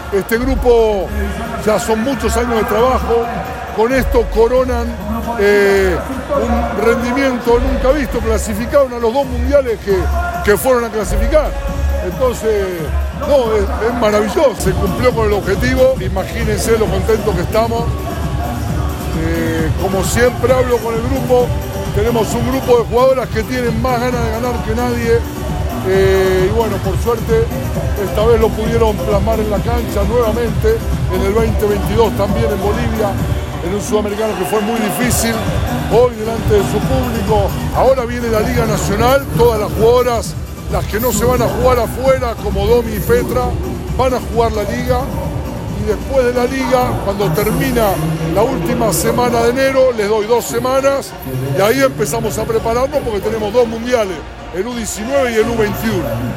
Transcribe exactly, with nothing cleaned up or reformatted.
Este grupo ya son muchos años de trabajo, con esto coronan eh, un rendimiento nunca visto, clasificaron a los dos mundiales que, que fueron a clasificar. Entonces, no, es, es maravilloso, se cumplió con el objetivo, imagínense lo contentos que estamos. Eh, como siempre hablo con el grupo, tenemos un grupo de jugadoras que tienen más ganas de ganar que nadie. Eh, y bueno, por suerte, esta vez lo pudieron plasmar en la cancha nuevamente, en el veinte veintidós también en Bolivia, en un sudamericano que fue muy difícil, hoy delante de su público. Ahora viene la Liga Nacional, todas las jugadoras, las que no se van a jugar afuera, como Domi y Petra, van a jugar la Liga. Y después de la Liga, cuando termina la última semana de enero, les doy dos semanas y ahí empezamos a prepararnos porque tenemos dos mundiales, el U diecinueve y el U veintiuno.